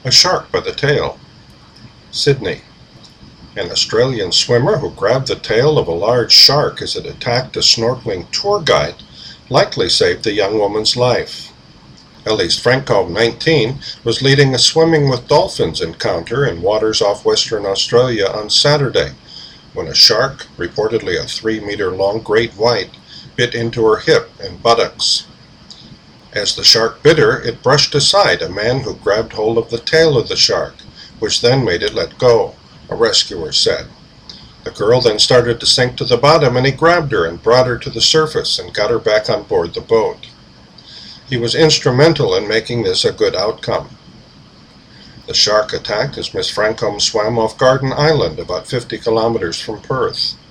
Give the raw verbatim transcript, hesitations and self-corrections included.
A shark by the tail. Sydney. An Australian swimmer who grabbed the tail of a large shark as it attacked a snorkeling tour guide likely saved the young woman's life. Elise Francombe, nineteen, was leading a swimming with dolphins encounter in waters off Western Australia on Saturday when a shark, reportedly a three-meter-long great white, bit into her hip and buttocks. As the shark bit her, it brushed aside a man who grabbed hold of the tail of the shark, which then made it let go, a rescuer said. The girl then started to sink to the bottom, and he grabbed her and brought her to the surface and got her back on board the boat. He was instrumental in making this a good outcome. The shark attacked as Miss Francombe swam off Garden Island, about fifty kilometers from Perth.